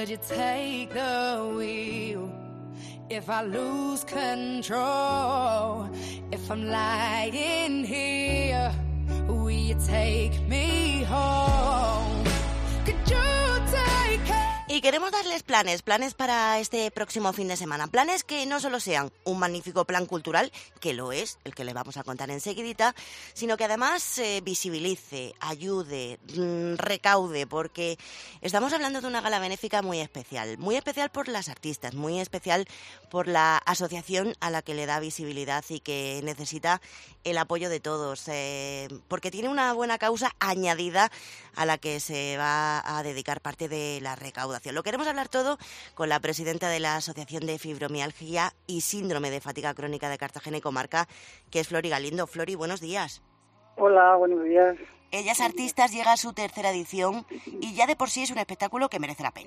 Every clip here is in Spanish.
Would you take the wheel if I lose control? If I'm lying here, will you take me home? Could you take it? Y queremos darles planes para este próximo fin de semana. Planes que no solo sean un magnífico plan cultural, que lo es, el que les vamos a contar enseguidita, sino que además visibilice, ayude, recaude, porque estamos hablando de una gala benéfica muy especial por las artistas, muy especial por la asociación a la que le da visibilidad y que necesita el apoyo de todos, porque tiene una buena causa añadida a la que se va a dedicar parte de la recaudación. Lo queremos hablar todo con la presidenta de la Asociación de Fibromialgia y Síndrome de Fatiga Crónica de Cartagena y Comarca, que es Flori Galindo. Flori, buenos días. Hola, buenos días. Ellas Artistas llega a su tercera edición y ya de por sí es un espectáculo que merece la pena.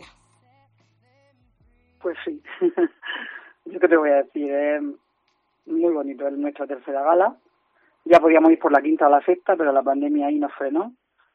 Pues sí, yo qué te voy a decir, es muy bonito, es nuestra tercera gala. Ya podíamos ir por la quinta o la sexta, pero la pandemia ahí nos frenó.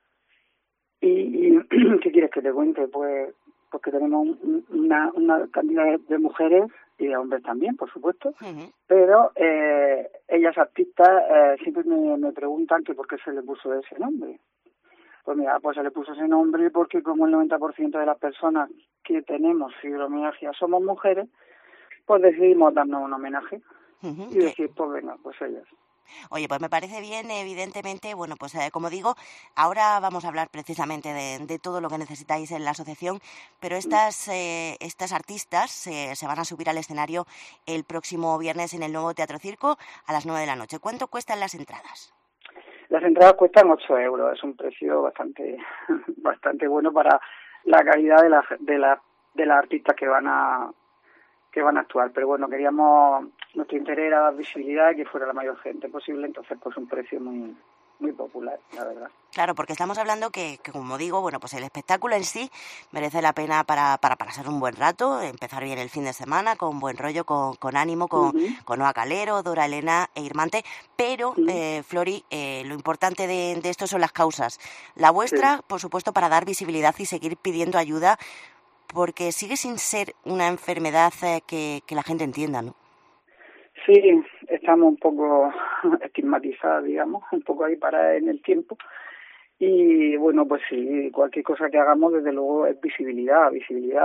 ¿Y qué quieres que te cuente? Pues porque tenemos una cantidad de mujeres y de hombres también, por supuesto, pero ellas artistas siempre me preguntan que por qué se le puso ese nombre. Pues mira, pues se le puso ese nombre porque como el 90% de las personas que tenemos fibromialgia somos mujeres, pues decidimos darnos un homenaje y decir, pues venga, pues ellas. Oye, pues me parece bien, evidentemente, bueno, pues como digo, ahora vamos a hablar precisamente de todo lo que necesitáis en la asociación, pero estas artistas se van a subir al escenario el próximo viernes en el nuevo Teatro Circo a las 9 de la noche. ¿Cuánto cuestan las entradas? Las entradas cuestan 8 euros, es un precio bastante bueno para la calidad de las artistas que van a actuar, pero bueno, nuestro interés era dar visibilidad y que fuera la mayor gente posible, entonces pues un precio muy muy popular, la verdad. Claro, porque estamos hablando que como digo, bueno, pues el espectáculo en sí merece la pena para pasar un buen rato, empezar bien el fin de semana, con buen rollo, con ánimo, con Noa Calero, Dora Elena e Irmante, pero, Flori, lo importante de esto son las causas. La vuestra, por supuesto, para dar visibilidad y seguir pidiendo ayuda, porque sigue sin ser una enfermedad que la gente entienda, ¿no? Sí, estamos un poco estigmatizadas, digamos, un poco ahí para en el tiempo. Y bueno, pues sí, cualquier cosa que hagamos, desde luego, es visibilidad y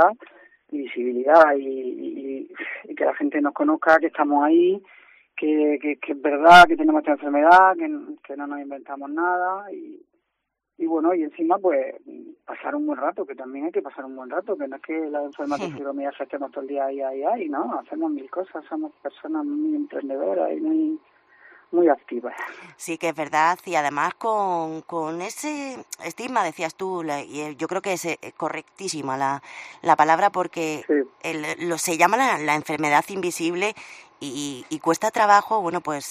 que la gente nos conozca, que estamos ahí, que es verdad que tenemos esta enfermedad, que no nos inventamos nada y bueno, y encima pues pasar un buen rato, que también hay que pasar un buen rato, que no es que las enfermas de fibromialgia estemos todo el día ahí, no, hacemos mil cosas, somos personas muy emprendedoras y muy activas. Sí, que es verdad, y además con ese estigma, decías tú, y yo creo que es correctísima la palabra, porque se llama la enfermedad invisible y cuesta trabajo, bueno, pues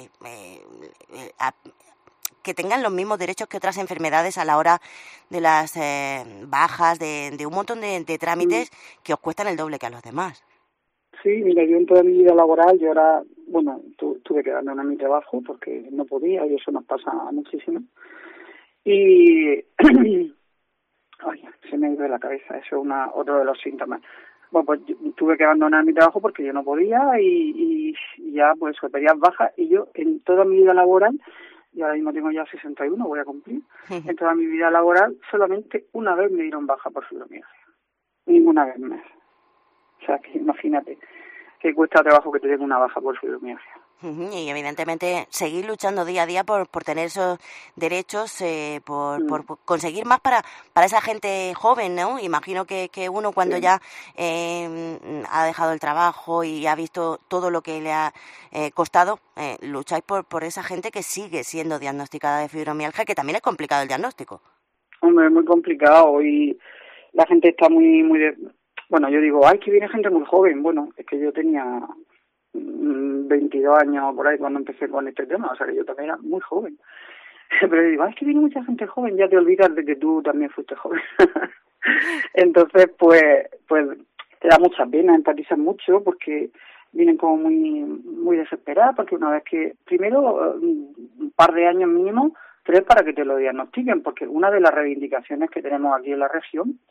que tengan los mismos derechos que otras enfermedades a la hora de las bajas, de un montón de trámites que os cuestan el doble que a los demás. Sí, mira, yo en toda mi vida laboral, yo ahora, bueno, tuve que abandonar mi trabajo porque no podía y eso nos pasa muchísimo. Y, ay, se me ha ido de la cabeza, eso es otro de los síntomas. Bueno, pues tuve que abandonar mi trabajo porque yo no podía y ya, pues, pedían bajas y yo en toda mi vida laboral, y ahora mismo tengo ya 61, voy a cumplir, en toda mi vida laboral solamente una vez me dieron baja por fibromialgia, ninguna vez más. O sea, que imagínate que cuesta trabajo que te den una baja por fibromialgia. Y evidentemente seguir luchando día a día por tener esos derechos, por conseguir más para esa gente joven, ¿no? Imagino que uno cuando ya ha dejado el trabajo y ha visto todo lo que le ha costado, lucháis por esa gente que sigue siendo diagnosticada de fibromialgia, que también es complicado el diagnóstico. Hombre, es muy complicado y la gente está muy bueno, yo digo, ay, que viene gente muy joven. Bueno, es que yo tenía 22 años por ahí cuando empecé con este tema, o sea que yo también era muy joven. Pero yo digo, ay, es que viene mucha gente joven, ya te olvidas de que tú también fuiste joven. Entonces, pues te da mucha pena, empatizas mucho porque vienen como muy desesperadas, porque una vez que, primero, un par de años mínimo, 3 para que te lo diagnostiquen, porque una de las reivindicaciones que tenemos aquí en la región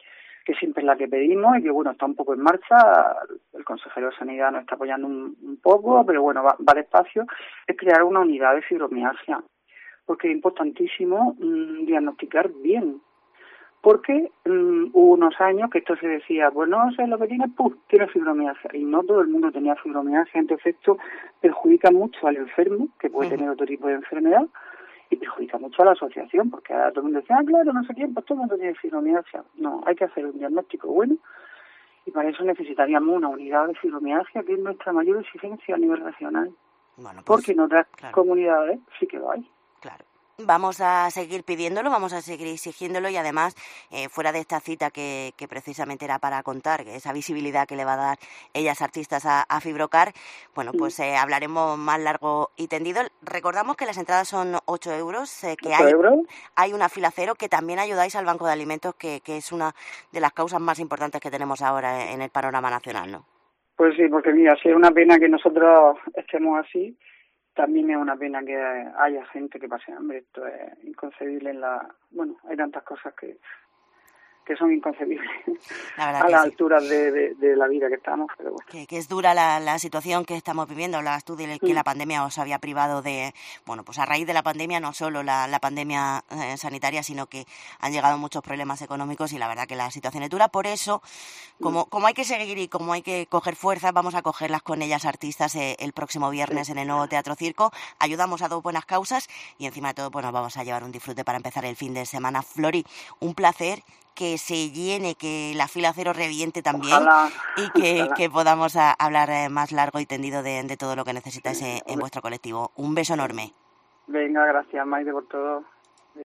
que siempre es la que pedimos y que, bueno, está un poco en marcha. El consejero de Sanidad nos está apoyando un poco, pero bueno, va despacio. Es crear una unidad de fibromialgia, porque es importantísimo diagnosticar bien. Porque hubo unos años que esto se decía, pues no sé lo que tiene fibromialgia, y no todo el mundo tenía fibromialgia, entonces esto perjudica mucho al enfermo, que puede tener otro tipo de enfermedad, y perjudica mucho a la asociación, porque ahora todo el mundo dice, claro, no sé quién, pues todo el mundo tiene fibromialgia. No, hay que hacer un diagnóstico bueno, y para eso necesitaríamos una unidad de fibromialgia, que es nuestra mayor exigencia a nivel regional. Bueno, pues, porque en otras comunidades sí que lo hay. Claro. Vamos a seguir pidiéndolo, vamos a seguir exigiéndolo y además, fuera de esta cita que precisamente era para contar, esa visibilidad que le va a dar ellas artistas a Fibrocar, bueno, pues hablaremos más largo y tendido. Recordamos que las entradas son 8 euros, que hay una fila cero, que también ayudáis al Banco de Alimentos, que es una de las causas más importantes que tenemos ahora en el panorama nacional, ¿no? Pues sí, porque mira, si es una pena que nosotros estemos así, también es una pena que haya gente que pase hambre. Esto es inconcebible bueno, hay tantas cosas que son inconcebibles a las alturas de la vida que estamos, pero bueno. Que es dura la situación que estamos viviendo. Hablabas tú de que la pandemia os había privado de... Bueno, pues a raíz de la pandemia, no solo la pandemia sanitaria, sino que han llegado muchos problemas económicos y la verdad que la situación es dura. Por eso, como hay que seguir y como hay que coger fuerzas, vamos a cogerlas con ellas artistas el próximo viernes en el nuevo Teatro Circo. Ayudamos a dos buenas causas y encima de todo, pues nos vamos a llevar un disfrute para empezar el fin de semana. Flori, un placer, que se llene, que la fila cero reviente también. Ojalá, y que podamos hablar más largo y tendido de todo lo que necesitáis en vuestro colectivo. Un beso enorme. Venga, gracias, Maite, por todo.